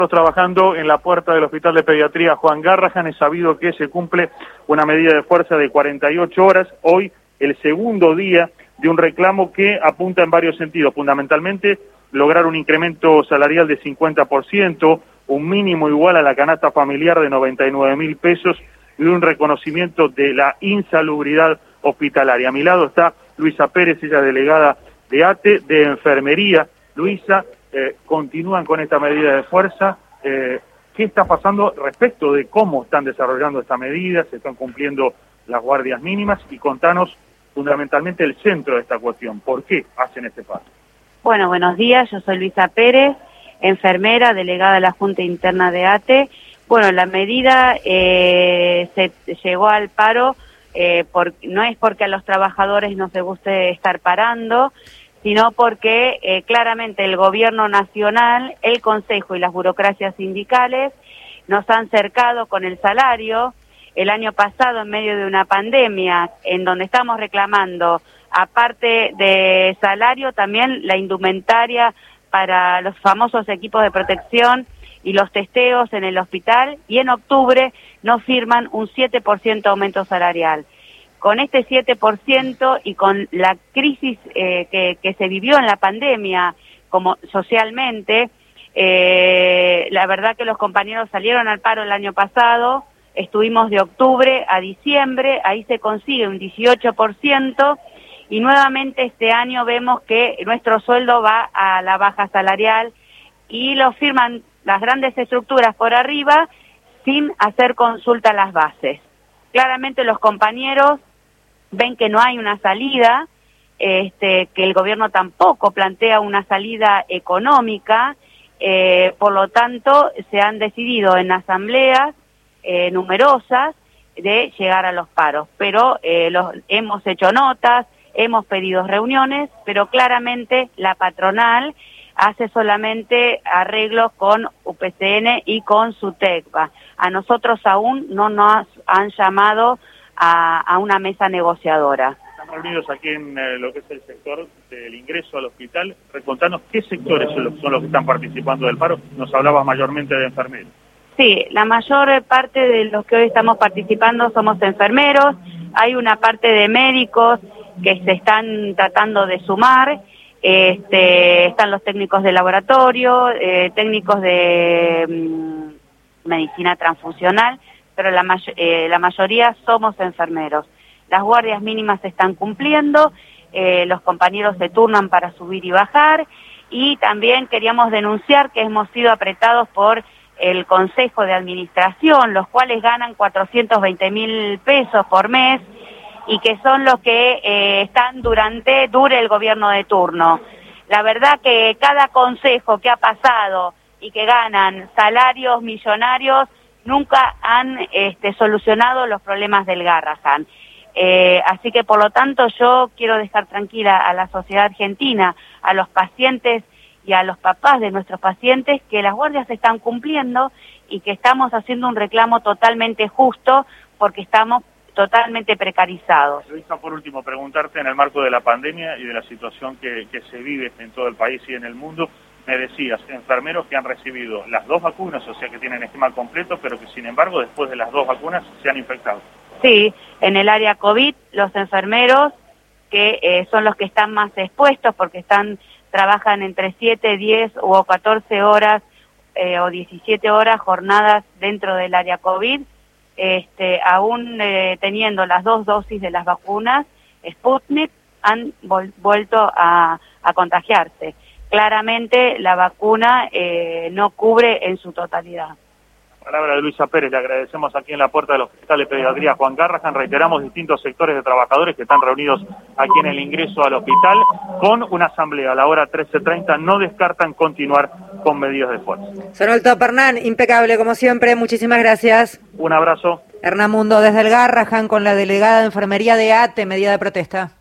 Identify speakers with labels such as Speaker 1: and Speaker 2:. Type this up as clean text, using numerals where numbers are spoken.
Speaker 1: Trabajando en la puerta del Hospital de Pediatría Juan Garrahan, es sabido que se cumple una medida de fuerza de 48 horas, hoy el segundo día de un reclamo que apunta en varios sentidos, fundamentalmente lograr un incremento salarial de 50%, un mínimo igual a la canasta familiar de 99.000 pesos y un reconocimiento de la insalubridad hospitalaria. A mi lado está Luisa Pérez, ella delegada de ATE, de Enfermería. Luisa, continúan con esta medida de fuerza. ¿Qué está pasando respecto de cómo están desarrollando esta medida? ¿Se están cumpliendo las guardias mínimas? Y contanos fundamentalmente el centro de esta cuestión. ¿Por qué hacen este paso?
Speaker 2: Bueno, buenos días. Yo soy Luisa Pérez, enfermera, delegada de la Junta Interna de ATE. Bueno, la medida se llegó al paro, no es porque a los trabajadores no se guste estar parando, sino porque claramente el gobierno nacional, el Consejo y las burocracias sindicales nos han cercado con el salario. El año pasado, en medio de una pandemia, en donde estamos reclamando, aparte de salario, también la indumentaria para los famosos equipos de protección y los testeos en el hospital, y en octubre nos firman un 7% aumento salarial. Con este 7% y con la crisis que se vivió en la pandemia como socialmente, la verdad que los compañeros salieron al paro el año pasado, estuvimos de octubre a diciembre, ahí se consigue un 18%, y nuevamente este año vemos que nuestro sueldo va a la baja salarial y lo firman las grandes estructuras por arriba sin hacer consulta a las bases. Claramente los compañeros ven que no hay una salida, que el gobierno tampoco plantea una salida económica, por lo tanto se han decidido en asambleas numerosas de llegar a los paros, pero hemos hecho notas, hemos pedido reuniones, pero claramente la patronal hace solamente arreglos con UPCN y con SUTECBA. A nosotros aún no nos han llamado a una mesa negociadora.
Speaker 1: Estamos reunidos aquí en lo que es el sector del ingreso al hospital. Contanos qué sectores son los que están participando del paro. Nos hablabas mayormente de enfermeros.
Speaker 2: Sí, la mayor parte de los que hoy estamos participando somos enfermeros. Hay una parte de médicos que se están tratando de sumar. Están los técnicos de laboratorio, técnicos de medicina transfusional, pero la mayoría somos enfermeros. Las guardias mínimas se están cumpliendo, los compañeros se turnan para subir y bajar, y también queríamos denunciar que hemos sido apretados por el Consejo de Administración, los cuales ganan 420.000 pesos por mes, y que son los que están dure el gobierno de turno. La verdad que cada consejo que ha pasado y que ganan salarios millonarios nunca han solucionado los problemas del Garrahan. Así que por lo tanto yo quiero dejar tranquila a la sociedad argentina, a los pacientes y a los papás de nuestros pacientes, que las guardias se están cumpliendo y que estamos haciendo un reclamo totalmente justo, porque estamos totalmente precarizados.
Speaker 1: Luisa, por último, preguntarte en el marco de la pandemia y de la situación que se vive en todo el país y en el mundo, me decías, enfermeros que han recibido las 2 vacunas, o sea que tienen esquema completo, pero que sin embargo después de las 2 vacunas se han infectado.
Speaker 2: Sí, en el área COVID, los enfermeros que son los que están más expuestos porque trabajan entre 7, 10 o 14 horas o 17 horas jornadas dentro del área COVID, aún teniendo las 2 dosis de las vacunas Sputnik, han vuelto a contagiarse. Claramente la vacuna no cubre en su totalidad.
Speaker 1: Palabra de Luisa Pérez, le agradecemos aquí en la puerta del Hospital de Pediatría Juan Garrahan. Reiteramos distintos sectores de trabajadores que están reunidos aquí en el ingreso al hospital con una asamblea a la hora 13:30. No descartan continuar con medidas de fuerza.
Speaker 3: Sonó el top, Hernán, impecable como siempre, muchísimas gracias.
Speaker 1: Un abrazo.
Speaker 3: Hernán Mundo desde el Garrahan con la delegada de Enfermería de ATE, medida de protesta.